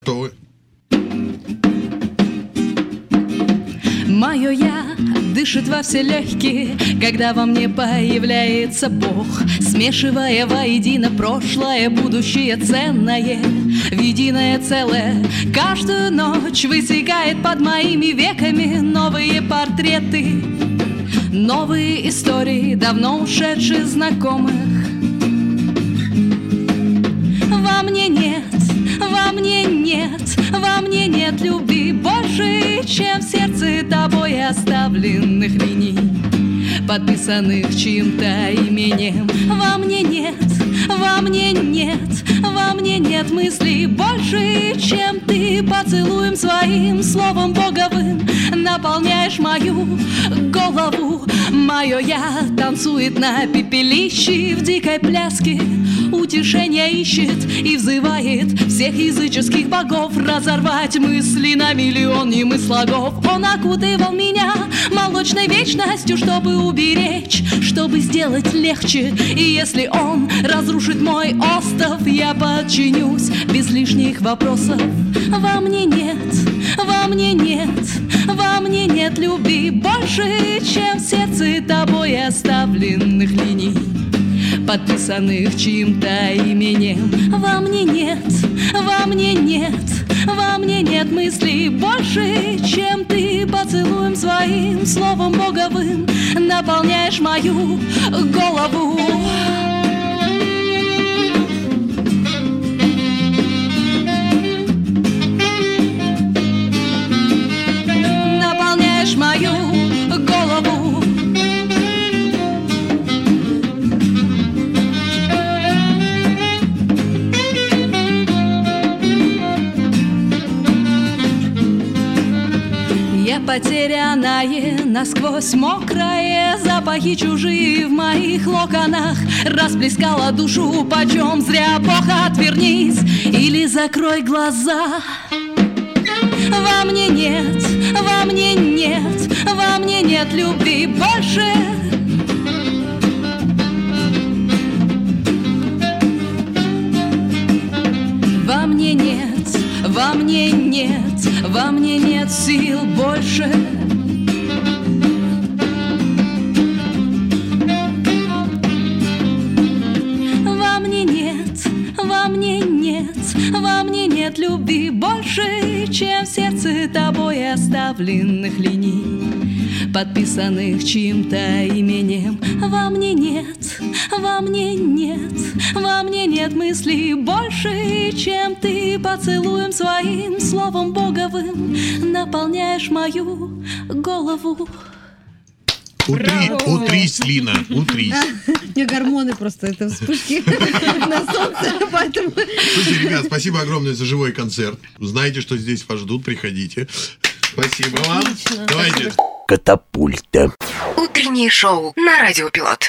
Готовы? Мое «я» дышит во все легкие, когда во мне появляется Бог, смешивая воедино прошлое, будущее ценное в единое целое. Каждую ночь высекает под моими веками новые портреты, новые истории давно ушедших знакомых. Во мне нет, во мне нет, во мне нет любви больше, чем в сердце тобой оставленных линий, подписанных чьим-то именем. Во мне нет, во мне нет, во мне нет мыслей больше, чем ты поцелуем своим словом боговым наполняешь мою голову. Мое «я» танцует на пепелище в дикой пляске, утешения ищет и взывает всех языческих богов разорвать мысли на миллион немых слогов. Он окутывал меня молочной вечностью, чтобы уберечь, чтобы сделать легче. И если он разрушит мой остров, я подчинюсь без лишних вопросов. Во мне нет, во мне нет, во мне нет любви больше, чем в сердце тобой оставленных линий, подписанных чьим-то именем. Во мне нет, во мне нет, во мне нет мыслей больше, чем ты поцелуем своим словом боговым наполняешь мою голову. Наполняешь мою голову. Я потерянная, насквозь мокрая, запахи чужие в моих локонах, расплескала душу почем зря. Бог, отвернись или закрой глаза. Во мне нет, во мне нет, во мне нет любви больше. Во мне нет, во мне нет, во мне нет сил больше. Во мне нет, во мне нет, во мне нет любви больше, чем в сердце тобой оставленных линий, подписанных чьим-то именем. Во мне нет, во мне нет, во мне нет мыслей больше, чем ты поцелуем своим словом боговым наполняешь мою голову. Утрись, Лина, утрись. У меня гормоны просто, это вспышки на солнце, поэтому... Слушайте, ребят, спасибо огромное за живой концерт. Знаете, что здесь вас ждут, приходите. Спасибо вам. Отлично. Давайте. Катапульта. Утреннее шоу на Радио Пилот.